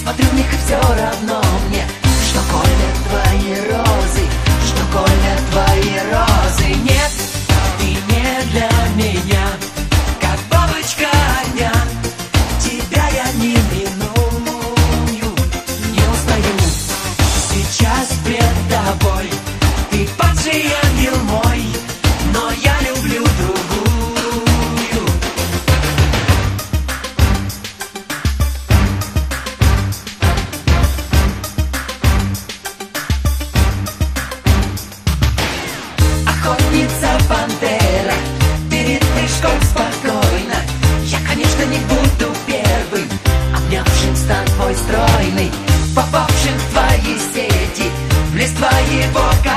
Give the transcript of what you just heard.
смотрю в них и все равно мне, что колят твои розы, что колят твои розы. Нет, ты не для меня, как бабочка огня. Тебя я не миную, не устаю. Сейчас пред тобой ты падший ангел мой, но я люблю другую. Охотница пантера, перед прыжком спокойно. Я, конечно, не буду первым, обнявшим стан твой стройный, попавшим в твои сети, в лес твоего